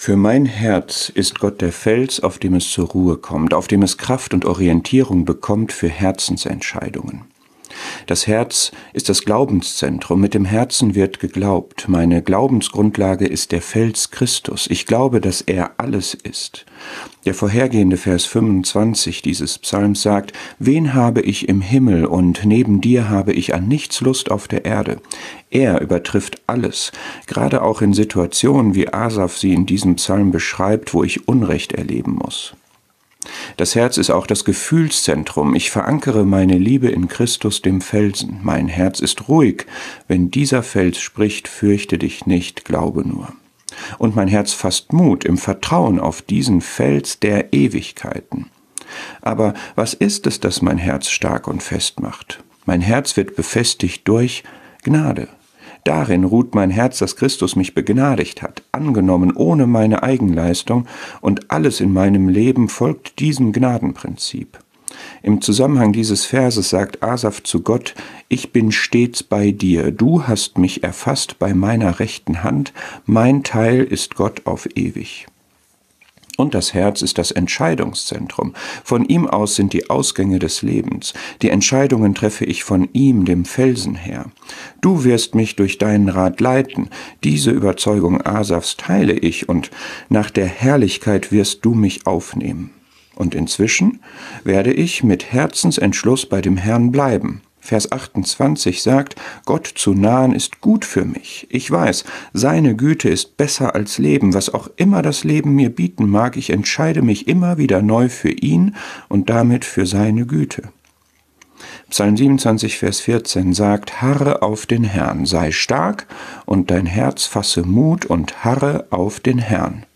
Für mein Herz ist Gott der Fels, auf dem es zur Ruhe kommt, auf dem es Kraft und Orientierung bekommt für Herzensentscheidungen. Das Herz ist das Glaubenszentrum. Mit dem Herzen wird geglaubt. Meine Glaubensgrundlage ist der Fels Christus. Ich glaube, dass er alles ist. Der vorhergehende Vers 25 dieses Psalms sagt: Wen habe ich im Himmel und neben dir habe ich an nichts Lust auf der Erde. Er übertrifft alles, gerade auch in Situationen, wie Asaf sie in diesem Psalm beschreibt, wo ich Unrecht erleben muss. Das Herz ist auch das Gefühlszentrum. Ich verankere meine Liebe in Christus, dem Felsen. Mein Herz ist ruhig. Wenn dieser Fels spricht, fürchte dich nicht, glaube nur. Und mein Herz fasst Mut im Vertrauen auf diesen Fels der Ewigkeiten. Aber was ist es, das mein Herz stark und fest macht? Mein Herz wird befestigt durch Gnade. Darin ruht mein Herz, dass Christus mich begnadigt hat, angenommen ohne meine Eigenleistung, und alles in meinem Leben folgt diesem Gnadenprinzip. Im Zusammenhang dieses Verses sagt Asaf zu Gott: Ich bin stets bei dir, du hast mich erfasst bei meiner rechten Hand, mein Teil ist Gott auf ewig. Und das Herz ist das Entscheidungszentrum. Von ihm aus sind die Ausgänge des Lebens. Die Entscheidungen treffe ich von ihm, dem Felsen, her. Du wirst mich durch deinen Rat leiten. Diese Überzeugung Asafs teile ich, und nach der Herrlichkeit wirst du mich aufnehmen. Und inzwischen werde ich mit Herzensentschluss bei dem Herrn bleiben. Vers 28 sagt: Gott zu nahen ist gut für mich. Ich weiß, seine Güte ist besser als Leben. Was auch immer das Leben mir bieten mag, ich entscheide mich immer wieder neu für ihn und damit für seine Güte. Psalm 27, Vers 14 sagt: Harre auf den Herrn, sei stark und dein Herz fasse Mut und harre auf den Herrn.